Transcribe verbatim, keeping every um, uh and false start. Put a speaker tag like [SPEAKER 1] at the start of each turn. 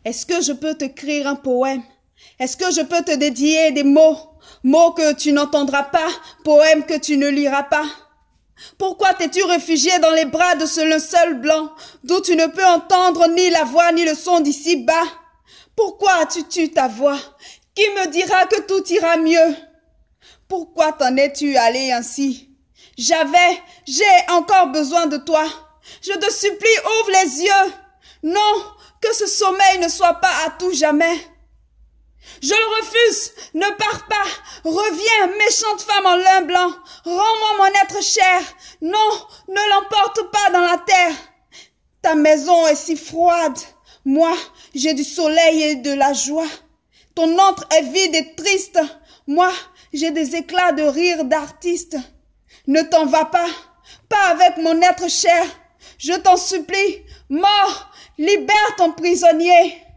[SPEAKER 1] Est-ce que je peux t'écrire un poème? Est-ce que je peux te dédier des mots? Mots que tu n'entendras pas, poèmes que tu ne liras pas. Pourquoi t'es-tu réfugié dans les bras de ce linceul blanc, d'où tu ne peux entendre ni la voix ni le son d'ici bas? Pourquoi as-tu tué ta voix? Qui me dira que tout ira mieux? Pourquoi t'en es-tu allé ainsi? J'avais, j'ai encore besoin de toi. Je te supplie, ouvre les yeux. Non, que ce sommeil ne soit pas à tout jamais. Je le refuse, ne pars pas, reviens, méchante femme en lin blanc, rends-moi mon être cher, non, ne l'emporte pas dans la terre. Ta maison est si froide, moi, j'ai du soleil et de la joie. Ton antre est vide et triste, moi, j'ai des éclats de rire d'artiste. Ne t'en vas pas, pas avec mon être cher, je t'en supplie, mort, libère ton prisonnier.